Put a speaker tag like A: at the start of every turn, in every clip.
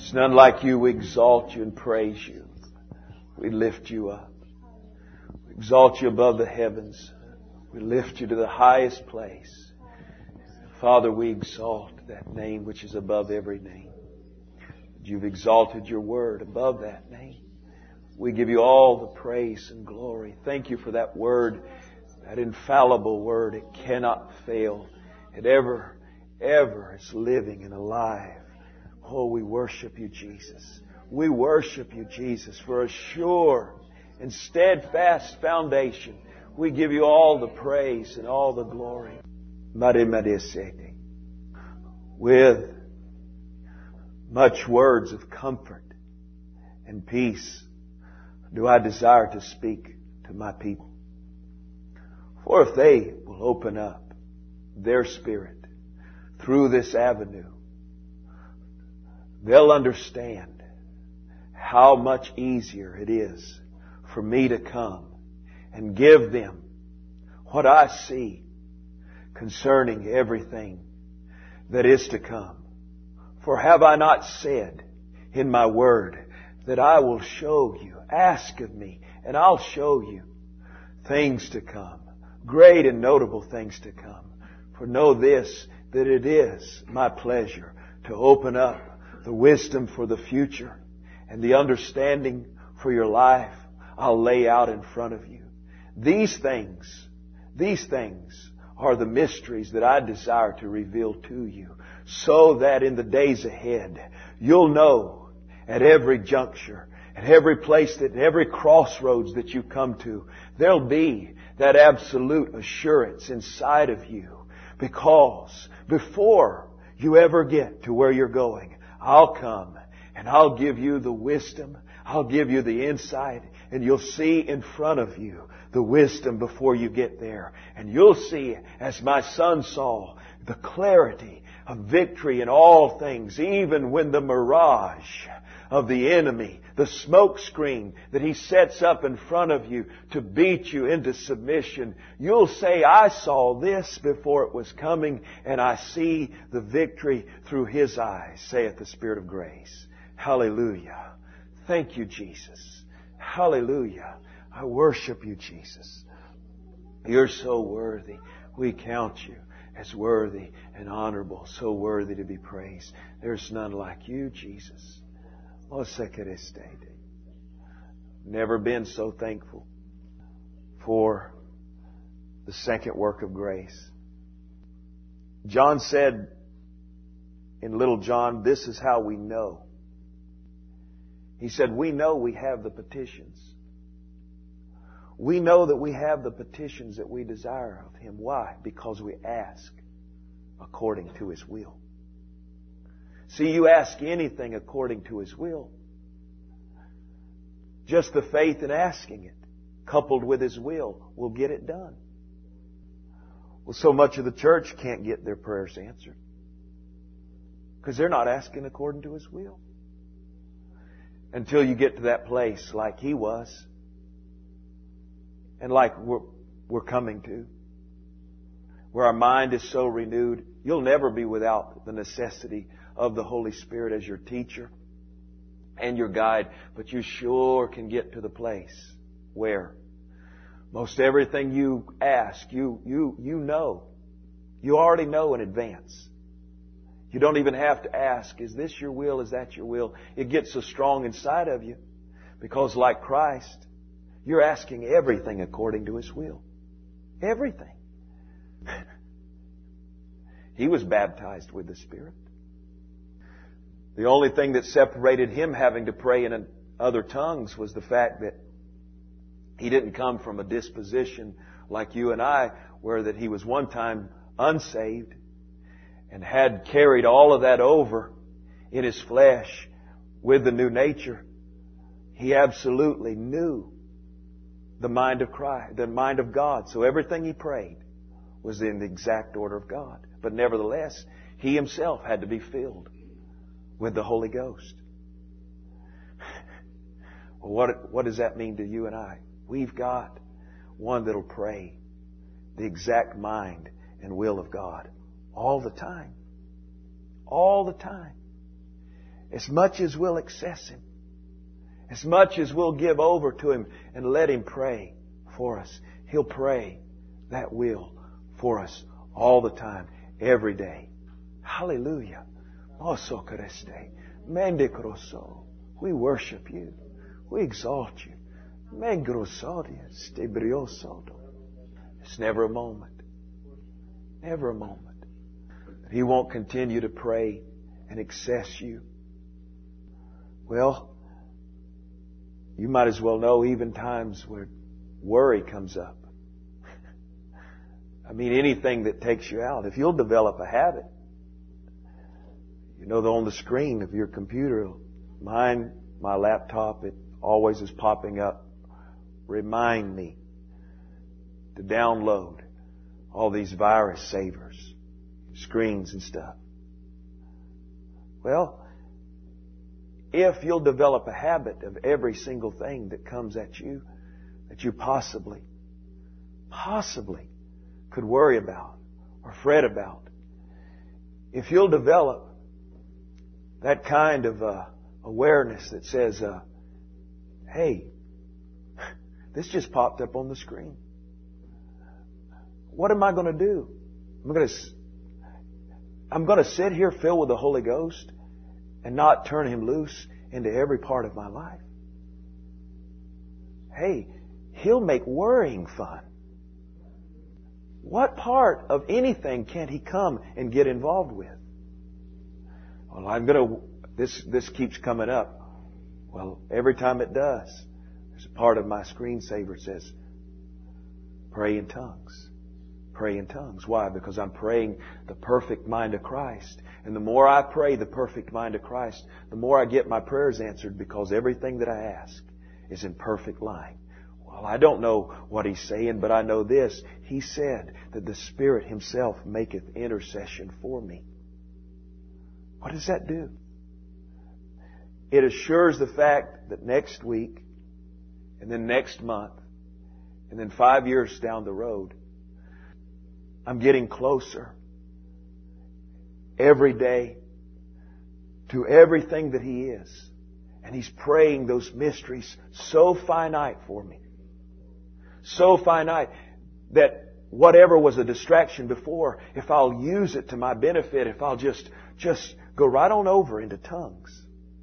A: There's none like you. We exalt you and praise you. We lift you up. We exalt you above the heavens. We lift you to the highest place. Father, we exalt that name which is above every name. You've exalted your word above that name. We give you all the praise and glory. Thank you for that word, that infallible word. It cannot fail. It ever is living and alive. Oh, we worship you, Jesus. We worship you, Jesus, for a sure and steadfast foundation. We give you all the praise and all the glory. With much words of comfort and peace do I desire to speak to my people. For if they will open up their spirit through this avenue, they'll understand how much easier it is for me to come and give them what I see concerning everything that is to come. For have I not said in my word that I will show you, ask of me, and I'll show you things to come, great and notable things to come. For know this, that it is my pleasure to open up the wisdom for the future and the understanding for your life. I'll lay out in front of you. These things are the mysteries that I desire to reveal to you, so that in the days ahead, you'll know at every juncture, at every place, at every crossroads that you come to, there'll be that absolute assurance inside of you. Because before you ever get to where you're going, I'll come and I'll give you the wisdom, I'll give you the insight, and you'll see in front of you the wisdom before you get there. And you'll see, as my son saw, the clarity of victory in all things, even when the mirage of the enemy, the smoke screen that he sets up in front of you to beat you into submission, you'll say, I saw this before it was coming, and I see the victory through His eyes, saith the Spirit of grace. Hallelujah. Thank you, Jesus. Hallelujah. I worship you, Jesus. You're so worthy. We count you as worthy and honorable, so worthy to be praised. There's none like you, Jesus. Never been so thankful for the second work of grace. John said in Little John, this is how we know. He said, we know we have the petitions. We know that we have the petitions that we desire of Him. Why? Because we ask according to His will. See, you ask anything according to His will. Just the faith in asking it, coupled with His will get it done. Well, so much of the church can't get their prayers answered because they're not asking according to His will. Until you get to that place like He was, and like we're coming to, where our mind is so renewed, you'll never be without the necessity of the Holy Spirit as your teacher and your guide. But you sure can get to the place where most everything you ask, you know. You already know in advance. You don't even have to ask, is this your will? Is that your will? It gets so strong inside of you because, like Christ, you're asking everything according to His will. Everything. He was baptized with the Spirit. The only thing that separated Him having to pray in other tongues was the fact that He didn't come from a disposition like you and I, where that He was one time unsaved and had carried all of that over in His flesh with the new nature. He absolutely knew the mind of Christ, the mind of God. So everything He prayed was in the exact order of God. But nevertheless, He Himself had to be filled with the Holy Ghost. Well, what does that mean to you and I? We've got one that'll pray the exact mind and will of God all the time. All the time. As much as we'll access Him, as much as we'll give over to Him and let Him pray for us, He'll pray that will for us all the time, every day. Hallelujah. We worship You. We exalt You. It's never a moment. Never a moment that He won't continue to pray and access you. Well, you might as well know even times where worry comes up. I mean, anything that takes you out. If you'll develop a habit, you know, on the screen of your computer, mine, my laptop, it always is popping up. Remind me to download all these virus savers, screens and stuff. Well, if you'll develop a habit of every single thing that comes at you that you possibly could worry about or fret about, if you'll develop that kind of awareness that says, hey, this just popped up on the screen. What am I going to do? I'm going to sit here filled with the Holy Ghost and not turn Him loose into every part of my life. Hey, He'll make worrying fun. What part of anything can't He come and get involved with? Well, this keeps coming up. Well, every time it does, there's a part of my screensaver that says, pray in tongues. Pray in tongues. Why? Because I'm praying the perfect mind of Christ. And the more I pray the perfect mind of Christ, the more I get my prayers answered, because everything that I ask is in perfect line. Well, I don't know what He's saying, but I know this. He said that the Spirit Himself maketh intercession for me. What does that do? It assures the fact that next week, and then next month, and then 5 years down the road, I'm getting closer every day to everything that He is. And He's praying those mysteries so finite for me. So finite that whatever was a distraction before, if I'll use it to my benefit, if I'll just go right on over into tongues.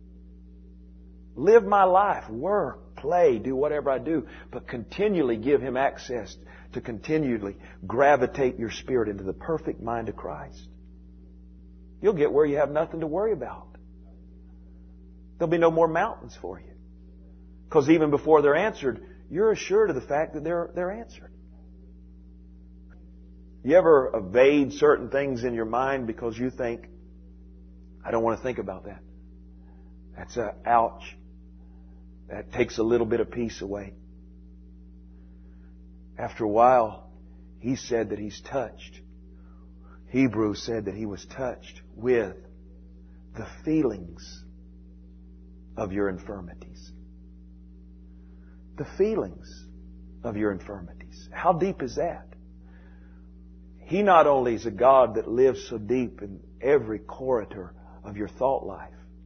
A: Live my life, work, play, do whatever I do, but continually give Him access to continually gravitate your spirit into the perfect mind of Christ. You'll get where you have nothing to worry about. There'll be no more mountains for you. Because even before they're answered, you're assured of the fact that they're answered. You ever evade certain things in your mind because you think, I don't want to think about that. That's a ouch. That takes a little bit of peace away. After a while, he said that he's touched. Hebrews said that he was touched with the feelings of your infirmities. The feelings of your infirmities. How deep is that? He not only is a God that lives so deep in every corridor of your thought life,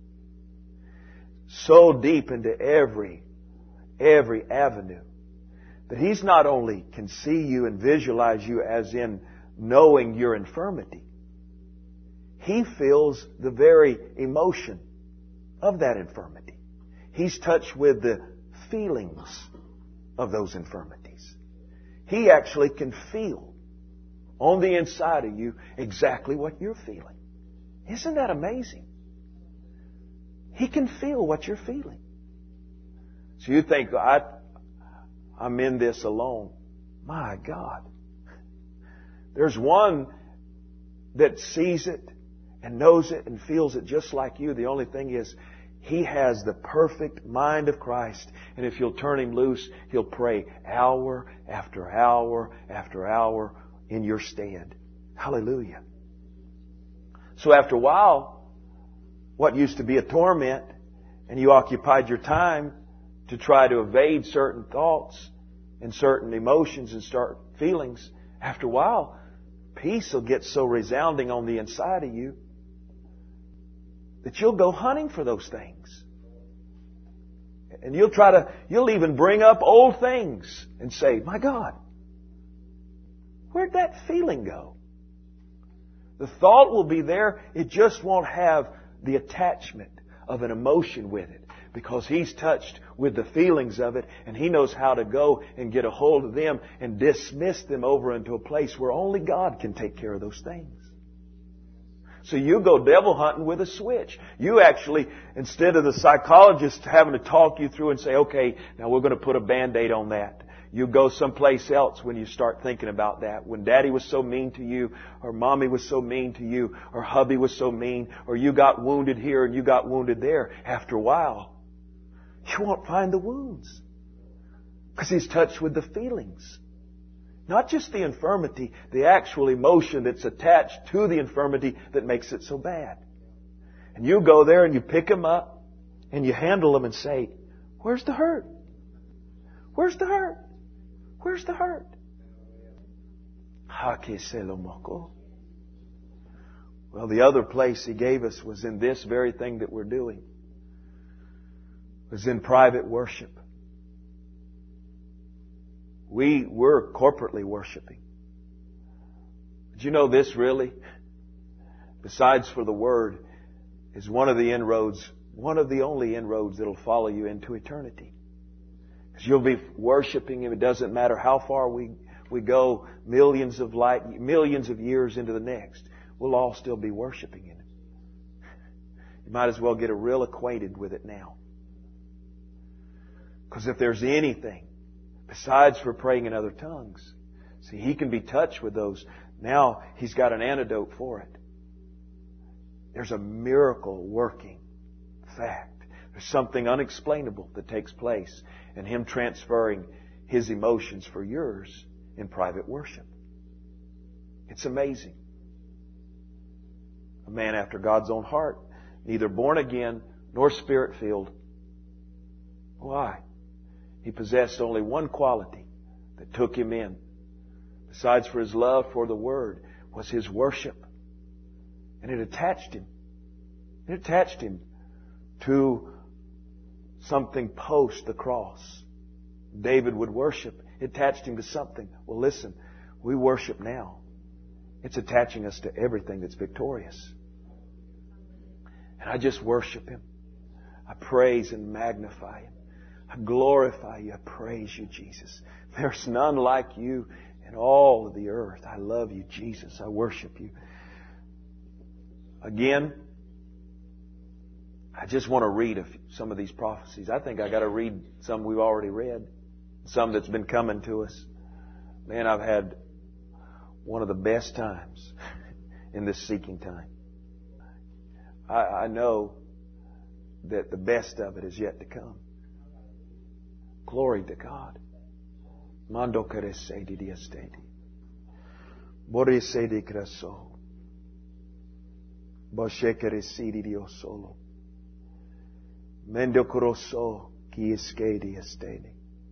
A: so deep into every avenue, that He's not only can see you and visualize you as in knowing your infirmity, He feels the very emotion of that infirmity. He's touched with the feelings of those infirmities. He actually can feel on the inside of you exactly what you're feeling. Isn't that amazing? He can feel what you're feeling. So you think, I'm in this alone. My God. There's one that sees it and knows it and feels it just like you. The only thing is, he has the perfect mind of Christ. And if you'll turn him loose, he'll pray hour after hour after hour in your stead. Hallelujah. So after a while, what used to be a torment, and you occupied your time to try to evade certain thoughts and certain emotions and certain feelings, after a while, peace will get so resounding on the inside of you that you'll go hunting for those things. And you'll even bring up old things and say, my God, where'd that feeling go? The thought will be there. It just won't have the attachment of an emotion with it, because He's touched with the feelings of it, and He knows how to go and get a hold of them and dismiss them over into a place where only God can take care of those things. So you go devil hunting with a switch. You actually, instead of the psychologist having to talk you through and say, okay, now we're going to put a Band-Aid on that. You go someplace else when you start thinking about that. When Daddy was so mean to you, or Mommy was so mean to you, or Hubby was so mean, or you got wounded here and you got wounded there, after a while, you won't find the wounds. Because He's touched with the feelings. Not just the infirmity, the actual emotion that's attached to the infirmity that makes it so bad. And you go there and you pick them up and you handle them and say, where's the hurt? Where's the hurt? Where's the hurt? Well, the other place He gave us was in this very thing that we're doing. It was in private worship. We were corporately worshiping. Did you know this really? Besides for the Word, is one of the inroads, one of the only inroads that'll follow you into eternity. Because you'll be worshiping Him. It doesn't matter how far we go, millions of years into the next. We'll all still be worshiping Him. You might as well get real acquainted with it now. Because if there's anything, besides for praying in other tongues, see, He can be touched with those. Now He's got an antidote for it. There's a miracle working fact. There's something unexplainable that takes place in Him transferring His emotions for yours in private worship. It's amazing. A man after God's own heart, neither born again nor Spirit-filled. Why? He possessed only one quality that took him in, besides for his love for the Word, was his worship. And it attached him. It attached him to something post the cross. David would worship. It attached him to something. Well, listen, we worship now. It's attaching us to everything that's victorious. And I just worship Him. I praise and magnify Him. I glorify You. I praise You, Jesus. There's none like You in all of the earth. I love You, Jesus. I worship You. Again, I just want to read some of these prophecies. I think I got to read some we've already read. Some that's been coming to us. Man, I've had one of the best times in this seeking time. I know that the best of it is yet to come. Glory to God. Mando caresedi di estedi. Boresedi craso. Boshe caresidi di osolo. Mendo coroso chi escedi estedi.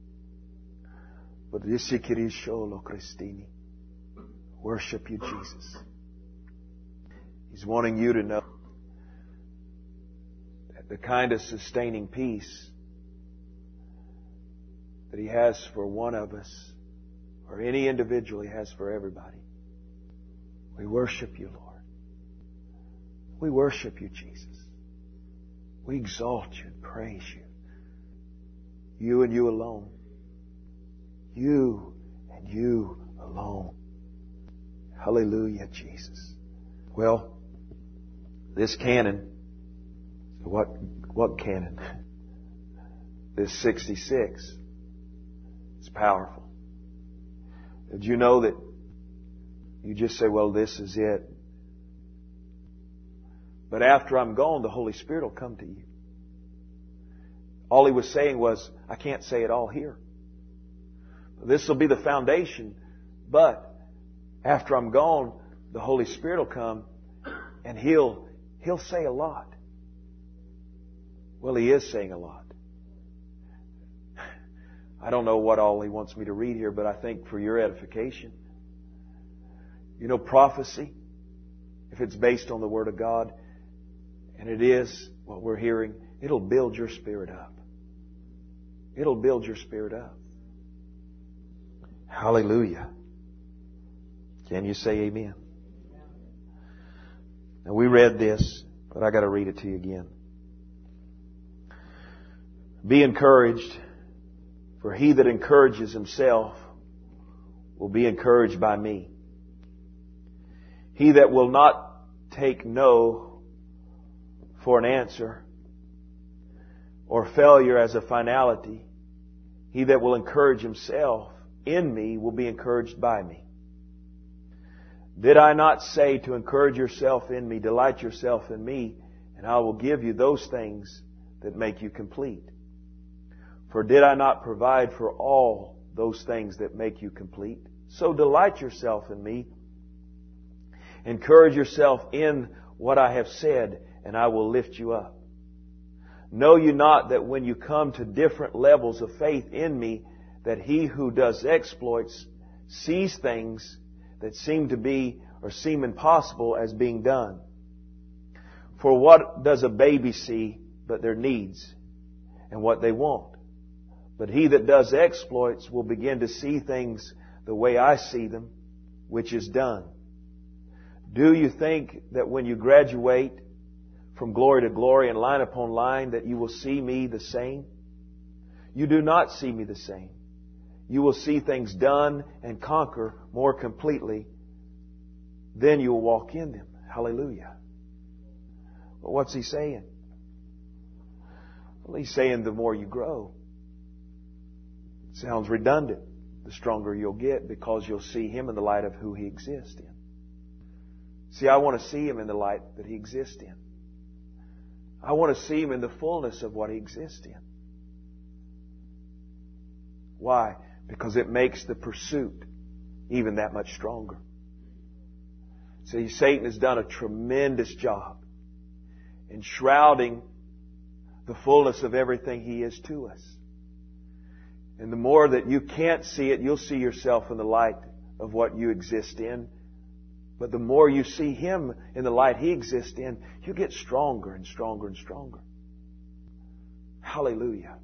A: Bodisi kirisholo Christini. Worship You, Jesus. He's wanting you to know that the kind of sustaining peace that He has for one of us, or any individual He has for everybody. We worship You, Lord. We worship You, Jesus. We exalt You and praise You. You and You alone. You and You alone. Hallelujah, Jesus. Well, this canon, what canon? This 66 is powerful. Did you know that you just say, well, this is it? But after I'm gone, the Holy Spirit will come to you. All He was saying was, I can't say it all here. This will be the foundation, but after I'm gone, the Holy Spirit will come and He'll say a lot. Well, He is saying a lot. I don't know what all He wants me to read here, but I think for your edification. You know, prophecy, if it's based on the Word of God, And it is what we're hearing. It'll build your spirit up. It'll build your spirit up. Hallelujah. Can you say amen? Now we read this, but I got to read it to you again. Be encouraged, for he that encourages himself will be encouraged by me. He that will not take no for an answer or failure as a finality, he that will encourage himself in me will be encouraged by me. Did I not say to encourage yourself in me, delight yourself in me, and I will give you those things that make you complete? For did I not provide for all those things that make you complete? So delight yourself in me. Encourage yourself in what I have said, and I will lift you up. Know you not that when you come to different levels of faith in me, that he who does exploits sees things that seem to be or seem impossible as being done. For what does a baby see but their needs and what they want? But he that does exploits will begin to see things the way I see them, which is done. Do you think that when you graduate from glory to glory and line upon line that you will see me the same? You do not see me the same. You will see things done and conquer more completely. Then you will walk in them. Hallelujah. But what's he saying? Well, he's saying the more you grow. Sounds redundant. The stronger you'll get because you'll see him in the light of who he exists in. See, I want to see him in the light that he exists in. I want to see him in the fullness of what he exists in. Why? Because it makes the pursuit even that much stronger. See, Satan has done a tremendous job in shrouding the fullness of everything he is to us. And the more that you can't see it, you'll see yourself in the light of what you exist in. But the more you see him in the light he exists in, you get stronger and stronger and stronger. Hallelujah.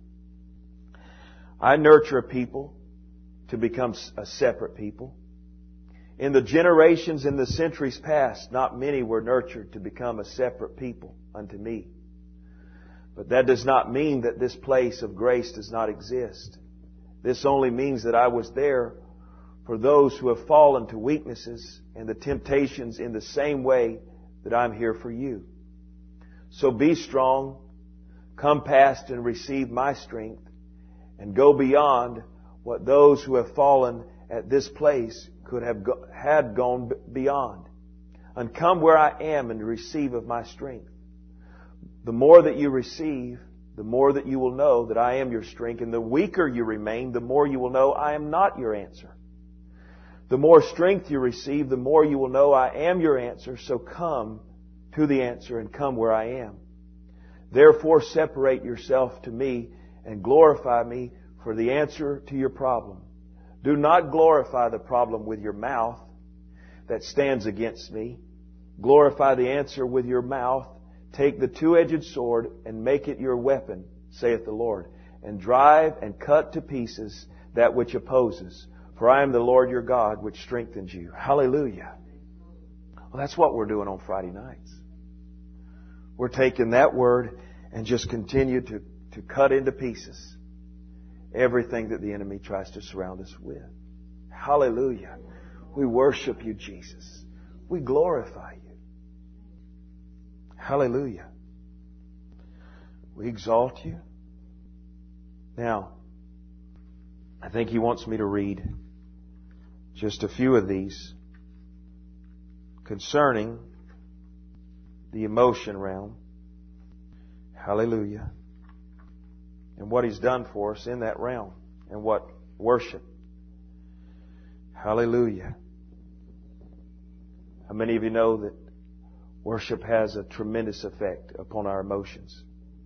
A: I nurture a people to become a separate people. In the generations in the centuries past, not many were nurtured to become a separate people unto me. But that does not mean that this place of grace does not exist. This only means that I was there for those who have fallen to weaknesses and the temptations in the same way that I'm here for you. So be strong, come past and receive my strength, and go beyond what those who have fallen at this place could have had gone beyond. And come where I am and receive of my strength. The more that you receive, the more that you will know that I am your strength. And the weaker you remain, the more you will know I am not your answer. The more strength you receive, the more you will know I am your answer. So come to the answer and come where I am. Therefore separate yourself to me and glorify me for the answer to your problem. Do not glorify the problem with your mouth that stands against me. Glorify the answer with your mouth. Take the two-edged sword and make it your weapon, saith the Lord, and drive and cut to pieces that which opposes. For I am the Lord your God, which strengthens you. Hallelujah. Well, that's what we're doing on Friday nights. We're taking that word and just continue to cut into pieces everything that the enemy tries to surround us with. Hallelujah. We worship you, Jesus. We glorify you. Hallelujah. We exalt you. Now, I think he wants me to read just a few of these concerning the emotion realm. Hallelujah. And what he's done for us in that realm. And what worship. Hallelujah. How many of you know that worship has a tremendous effect upon our emotions?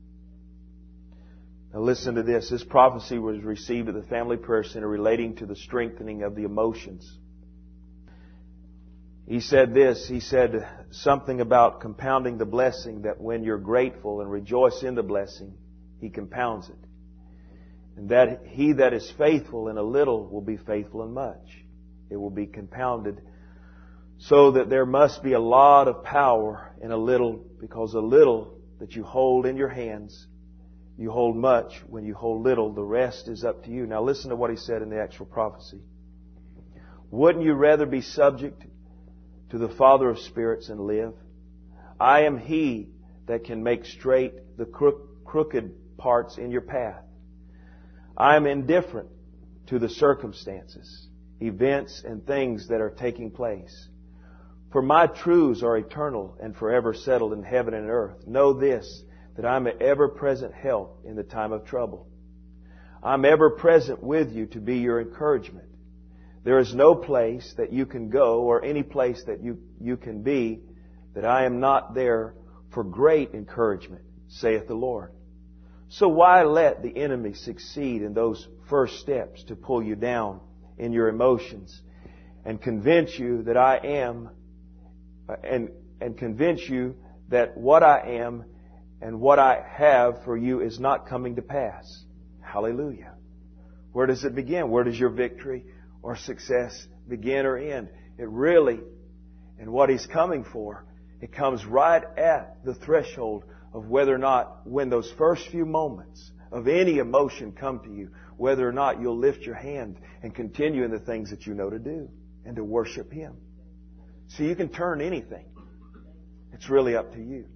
A: Now listen to this. This prophecy was received at the Family Prayer Center relating to the strengthening of the emotions. He said this. He said something about compounding the blessing, that when you're grateful and rejoice in the blessing, He compounds it. And that he that is faithful in a little will be faithful in much. It will be compounded, so that there must be a lot of power in a little, because a little that you hold in your hands, you hold much. When you hold little, the rest is up to you. Now listen to what he said in the actual prophecy. Wouldn't you rather be subject to the Father of spirits and live? I am He that can make straight the crooked parts in your path. I am indifferent to the circumstances, events, and things that are taking place. For my truths are eternal and forever settled in heaven and earth. Know this, that I am an ever-present help in the time of trouble. I am ever present with you to be your encouragement. There is no place that you can go, or any place that you can be, that I am not there for great encouragement, saith the Lord. So why let the enemy succeed in those first steps to pull you down in your emotions and convince you that I am, and convince you that what I am and what I have for you is not coming to pass? Hallelujah. Where does it begin? Where does your victory or success begin or end? It really, and what He's coming for, it comes right at the threshold of whether or not, when those first few moments of any emotion come to you, whether or not you'll lift your hand and continue in the things that you know to do and to worship Him. So you can turn anything. It's really up to you.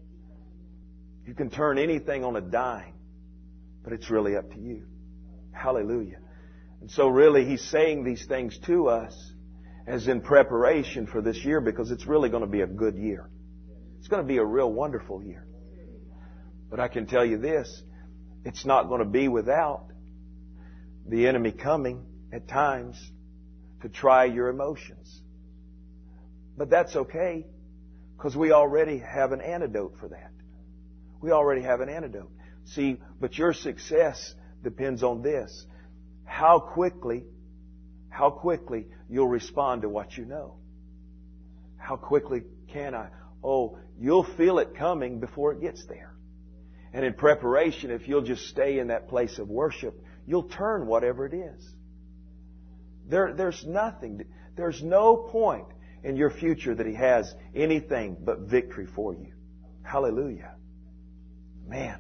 A: You can turn anything on a dime, but it's really up to you. Hallelujah. And so really He's saying these things to us as in preparation for this year, because it's really going to be a good year. It's going to be a real wonderful year. But I can tell you this, it's not going to be without the enemy coming at times to try your emotions. But that's okay, because we already have an antidote for that. We already have an antidote. See, but your success depends on this. How quickly you'll respond to what you know. How quickly can I? Oh, you'll feel it coming before it gets there. And in preparation, if you'll just stay in that place of worship, you'll turn whatever it is. There's no point in your future that He has anything but victory for you. Hallelujah. Man.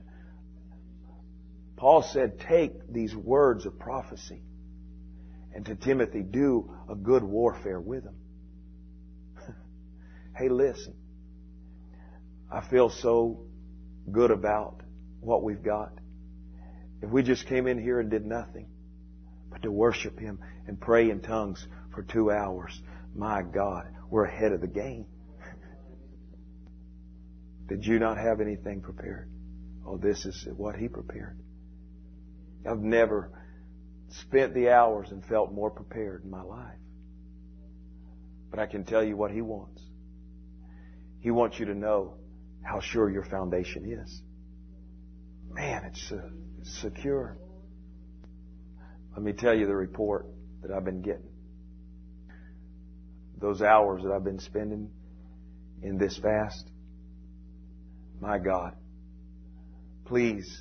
A: Paul said, take these words of prophecy, and to Timothy, do a good warfare with them. Hey, listen. I feel so good about what we've got. If we just came in here and did nothing but to worship Him and pray in tongues for 2 hours, my God, we're ahead of the game. Did you not have anything prepared? Oh, this is what He prepared. I've never spent the hours and felt more prepared in my life. But I can tell you what He wants. He wants you to know how sure your foundation is. Man, it's secure. Let me tell you the report that I've been getting. Those hours that I've been spending in this fast. My God, please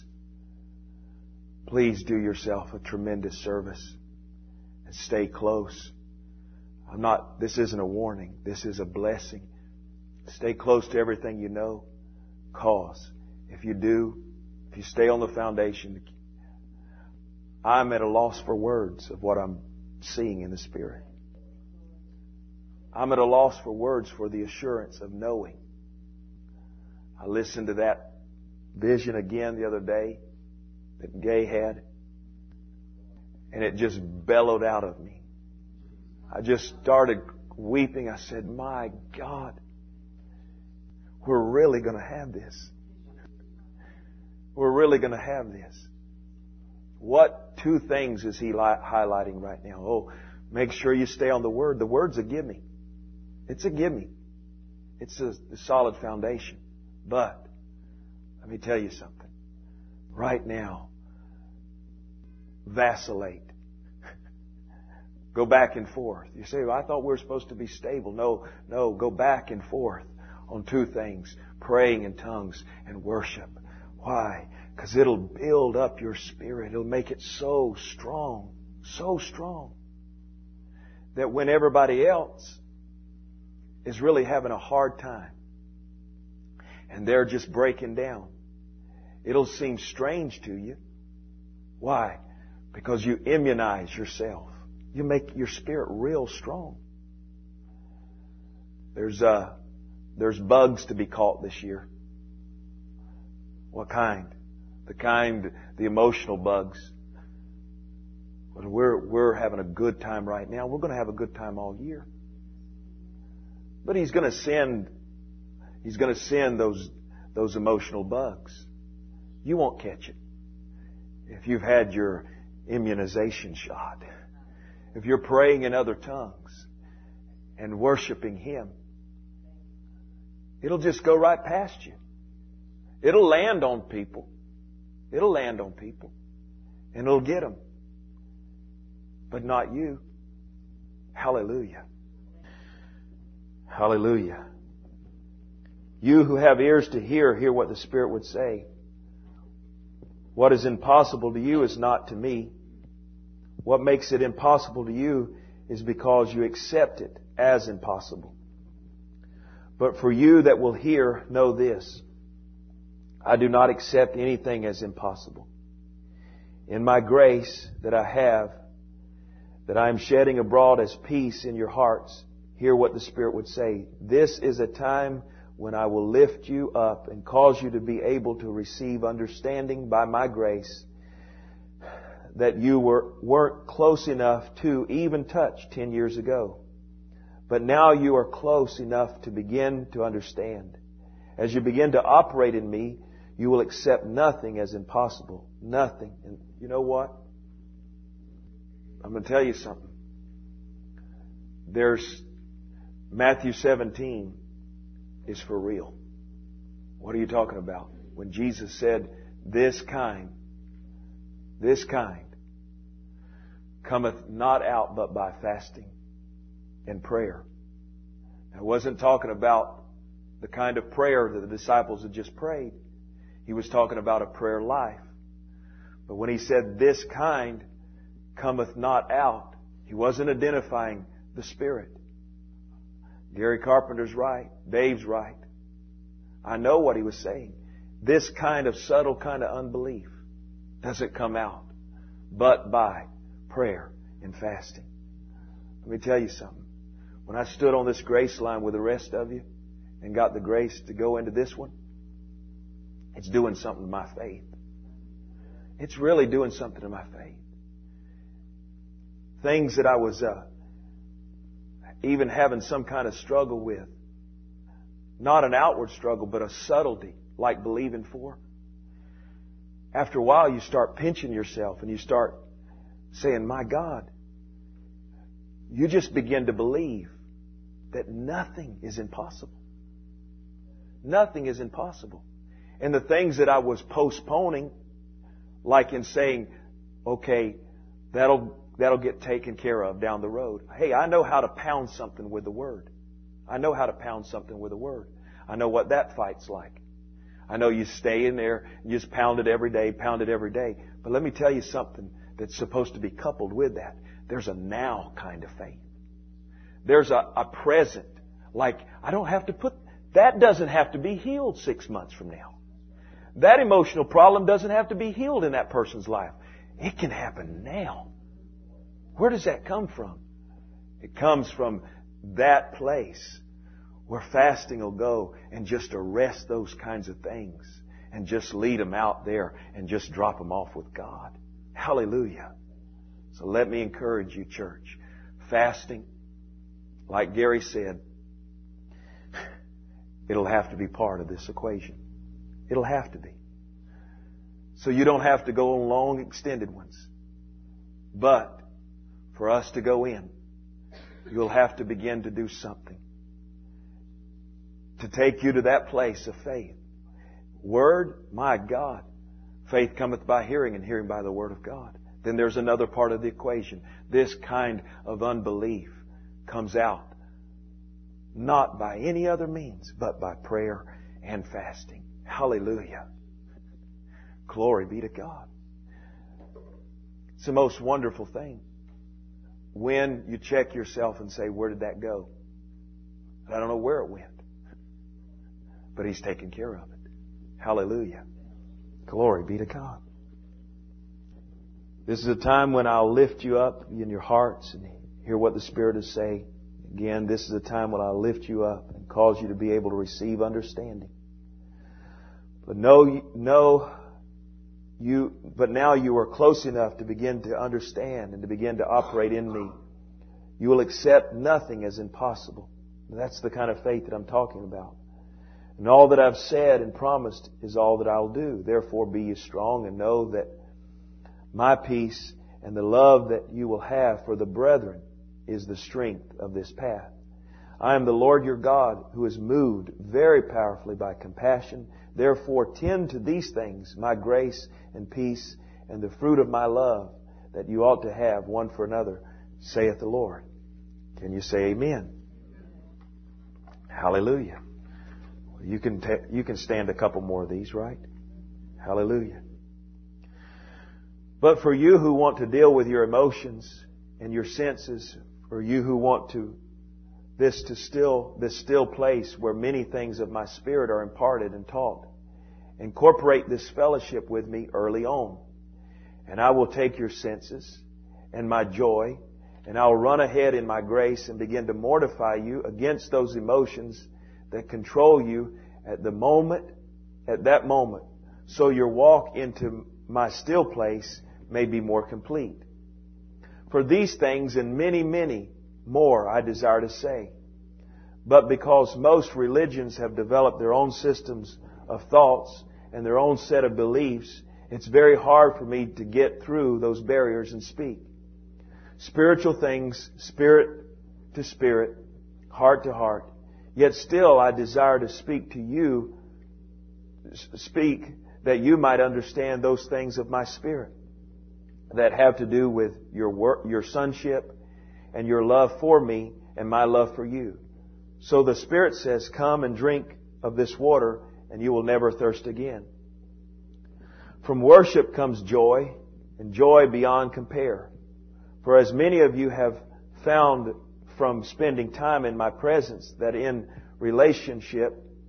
A: do yourself a tremendous service and stay close. This isn't a warning. This is a blessing. Stay close to everything you know. Cause if you stay on the foundation, I'm at a loss for words of what I'm seeing in the Spirit. I'm at a loss for words for the assurance of knowing. I listened to that vision again the other day that Gay had, and it just bellowed out of me. I just started weeping. I said, my God, we're really going to have this. We're really going to have this. What 2 things is he highlighting right now? Oh, make sure you stay on the Word. The Word's a gimme. It's a gimme. It's a solid foundation. But let me tell you something. Right now, vacillate. Go back and forth. You say, well, I thought we were supposed to be stable. No, go back and forth on two things. Praying in tongues and worship. Why? Because it'll build up your spirit. It'll make it so strong, that when everybody else is really having a hard time and they're just breaking down, it'll seem strange to you. Why? Because you immunize yourself. You make your spirit real strong. There's bugs to be caught this year. What kind? The emotional bugs. But we're having a good time right now. We're going to have a good time all year. But He's going to send those emotional bugs. You won't catch it if you've had your immunization shot. If you're praying in other tongues and worshiping Him, it'll just go right past you. It'll land on people. And it'll get them. But not you. Hallelujah. Hallelujah. You who have ears to hear what the Spirit would say. What is impossible to you is not to me. What makes it impossible to you is because you accept it as impossible. But for you that will hear, know this. I do not accept anything as impossible. In my grace that I have, that I am shedding abroad as peace in your hearts, hear what the Spirit would say. This is a time when I will lift you up and cause you to be able to receive understanding by my grace that you weren't close enough to even touch 10 years ago. But now you are close enough to begin to understand. As you begin to operate in me, you will accept nothing as impossible. Nothing. And you know what? I'm going to tell you something. There's Matthew 17 is for real. What are you talking about? When Jesus said, this kind cometh not out but by fasting and prayer. I wasn't talking about the kind of prayer that the disciples had just prayed. He was talking about a prayer life. But when He said, this kind cometh not out, He wasn't identifying the Spirit. Gary Carpenter's right. Dave's right. I know what he was saying. This kind of subtle kind of unbelief doesn't come out but by prayer and fasting. Let me tell you something. When I stood on this grace line with the rest of you and got the grace to go into this one, it's doing something to my faith. It's really doing something to my faith. Things that I was even having some kind of struggle with. Not an outward struggle, but a subtlety, like believing for. After a while, you start pinching yourself and you start saying, my God, you just begin to believe that nothing is impossible. Nothing is impossible. And the things that I was postponing, like in saying, okay, that'll get taken care of down the road. Hey, I know how to pound something with the Word. I know how to pound something with the Word. I know what that fight's like. I know you stay in there and you just pound it every day. But let me tell you something that's supposed to be coupled with that. There's a now kind of faith. There's a present. Like, I don't have to that doesn't have to be healed 6 months from now. That emotional problem doesn't have to be healed in that person's life. It can happen now. Where does that come from? It comes from that place where fasting will go and just arrest those kinds of things and just lead them out there and just drop them off with God. Hallelujah. So let me encourage you, church. Fasting, like Gary said, it'll have to be part of this equation. It'll have to be. So you don't have to go on long, extended ones. But for us to go in, you'll have to begin to do something to take you to that place of faith. Word, my God. Faith cometh by hearing, and hearing by the Word of God. then there's another part of the equation. This kind of unbelief comes out not by any other means, but by prayer and fasting. Hallelujah. Glory be to God. It's the most wonderful thing when you check yourself and say, where did that go? I don't know where it went, but He's taken care of it. Hallelujah. Glory be to God. This is a time when I'll lift you up in your hearts and hear what the Spirit is saying. Again, this is a time when I'll lift you up and cause you to be able to receive understanding. But now you are close enough to begin to understand and to begin to operate in me. You will accept nothing as impossible. That's the kind of faith that I'm talking about. And all that I've said and promised is all that I'll do. Therefore, be ye strong and know that my peace and the love that you will have for the brethren is the strength of this path. I am the Lord your God who is moved very powerfully by compassion. Therefore, tend to these things, my grace and peace and the fruit of my love that you ought to have one for another, saith the Lord. Can you say amen? Hallelujah. You can stand a couple more of these, right? Hallelujah. But for you who want to deal with your emotions and your senses, for you who want to this still place where many things of my Spirit are imparted and taught, incorporate this fellowship with me early on. And I will take your senses and my joy, and I'll run ahead in my grace and begin to mortify you against those emotions that control you at that moment, so your walk into my still place may be more complete. For these things and many, many more I desire to say. But because most religions have developed their own systems of thoughts and their own set of beliefs, it's very hard for me to get through those barriers and speak. Spiritual things, spirit to spirit, heart to heart. Yet still I desire to speak that you might understand those things of my Spirit that have to do with your sonship and your love for me and my love for you. So the Spirit says, come and drink of this water and you will never thirst again. From worship comes joy, and joy beyond compare. For as many of you have found from spending time in my presence that in relationship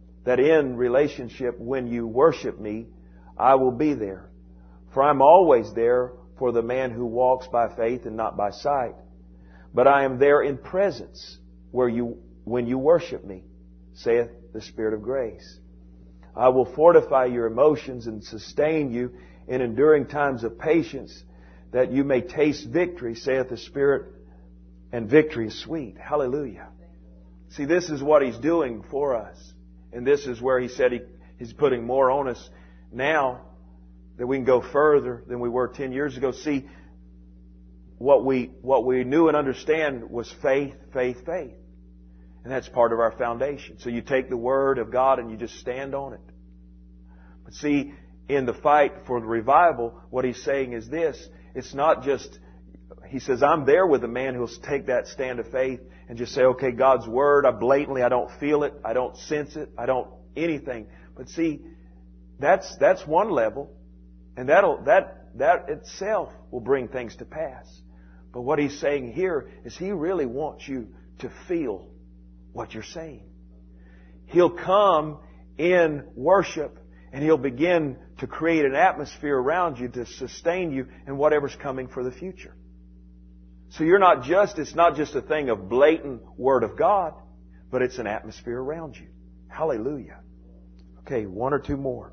A: when you worship me, I will be there. For I'm always there for the man who walks by faith and not by sight. But I am there in presence when you worship me, saith the Spirit of grace. I will fortify your emotions and sustain you in enduring times of patience, that you may taste victory, saith the Spirit, and victory is sweet. Hallelujah. See, this is what He's doing for us. And this is where He said He's putting more on us now, that we can go further than we were 10 years ago. See, what we knew and understand was faith, faith, faith. And that's part of our foundation. So you take the Word of God and you just stand on it. But see, in the fight for the revival, what He's saying is this. It's not just, He says, I'm there with the man who'll take that stand of faith and just say, okay, God's Word, I don't feel it, I don't sense it, I don't anything. But see, that's one level. And that itself will bring things to pass. But what He's saying here is He really wants you to feel what you're saying. He'll come in worship and He'll begin to create an atmosphere around you to sustain you in whatever's coming for the future. So it's not just a thing of blatant Word of God, but it's an atmosphere around you. Hallelujah. Okay, one or two more.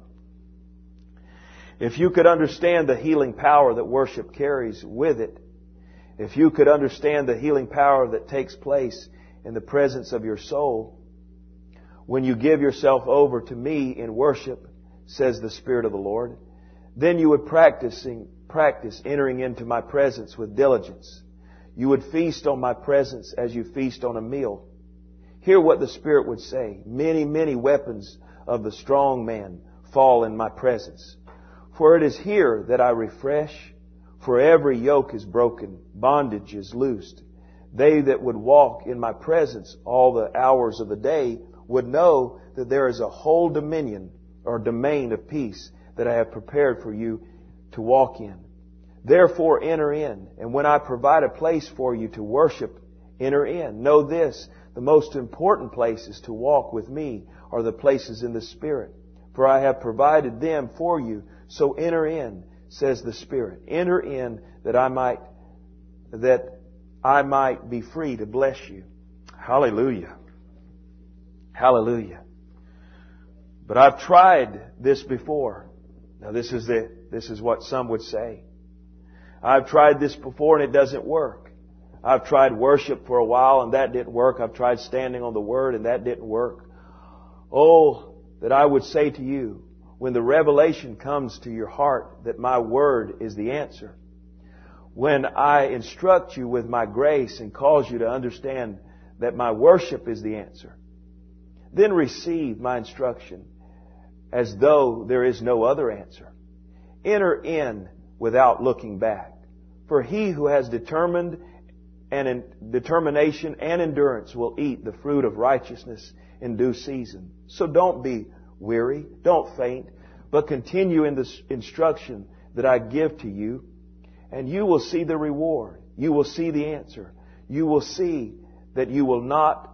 A: If you could understand the healing power that worship carries with it, if you could understand the healing power that takes place in the presence of your soul, when you give yourself over to me in worship, says the Spirit of the Lord, then you would practice entering into my presence with diligence. You would feast on my presence as you feast on a meal. Hear what the Spirit would say. Many, many weapons of the strong man fall in my presence. For it is here that I refresh. For every yoke is broken, bondage is loosed. They that would walk in my presence all the hours of the day would know that there is a whole dominion or domain of peace that I have prepared for you to walk in. Therefore enter in, and when I provide a place for you to worship, enter in. Know this, the most important places to walk with me are the places in the Spirit. For I have provided them for you, so enter in, says the Spirit. Enter in that I might be free to bless you. Hallelujah. Hallelujah. But I've tried this before. Now this is what some would say. I've tried this before and it doesn't work. I've tried worship for a while and that didn't work. I've tried standing on the Word and that didn't work. Oh, that I would say to you, when the revelation comes to your heart that my Word is the answer, when I instruct you with my grace and cause you to understand that my worship is the answer, then receive my instruction as though there is no other answer. Enter in without looking back. For he who has determination and endurance will eat the fruit of righteousness in due season. So don't be weary, don't faint, but continue in the instruction that I give to you, and you will see the reward. You will see the answer. You will see that you will not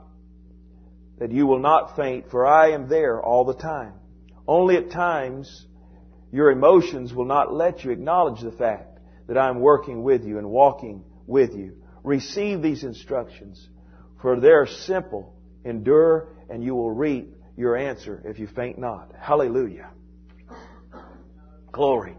A: faint, for I am there all the time. Only at times your emotions will not let you acknowledge the fact that I am working with you and walking with you. Receive these instructions, for they're simple. Endure, and you will reap your answer if you faint not. Hallelujah. Glory.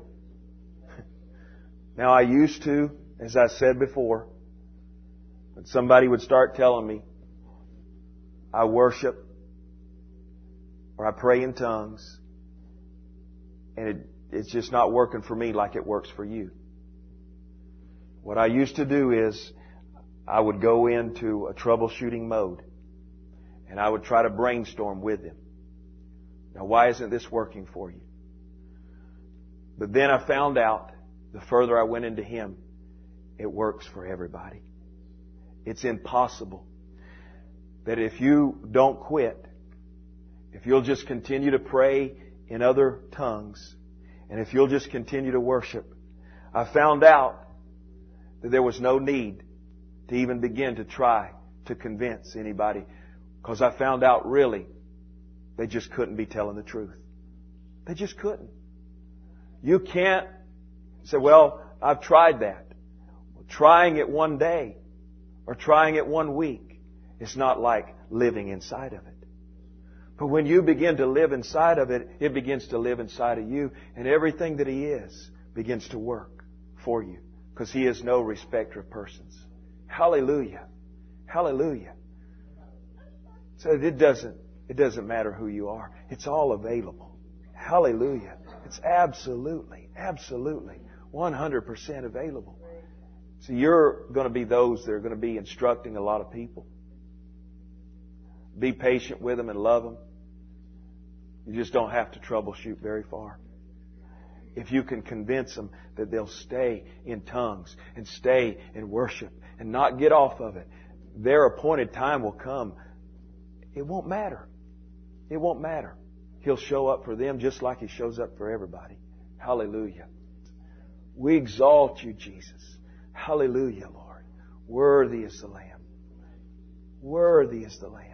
A: Now I used to, as I said before, when somebody would start telling me I worship or I pray in tongues, and it's just not working for me like it works for you. What I used to do is I would go into a troubleshooting mode and I would try to brainstorm with him. Now, why isn't this working for you? But then I found out, the further I went into him, it works for everybody. It's impossible that if you don't quit, if you'll just continue to pray in other tongues, and if you'll just continue to worship, I found out that there was no need to even begin to try to convince anybody, because I found out really they just couldn't be telling the truth. They just couldn't. You can't say, well, I've tried that. Trying it one day or trying it 1 week, it's not like living inside of it. But when you begin to live inside of it, it begins to live inside of you, and everything that He is begins to work for you, because He is no respecter of persons. Hallelujah. Hallelujah. So it doesn't matter who you are. It's all available. Hallelujah. It's absolutely 100% available. So you're going to be those that are going to be instructing a lot of people. Be patient with them and love them. You just don't have to troubleshoot very far. If you can convince them that they'll stay in tongues and stay in worship and not get off of it, their appointed time will come. It won't matter. It won't matter. He'll show up for them just like He shows up for everybody. Hallelujah. We exalt You, Jesus. Hallelujah, Lord. Worthy is the Lamb. Worthy is the Lamb.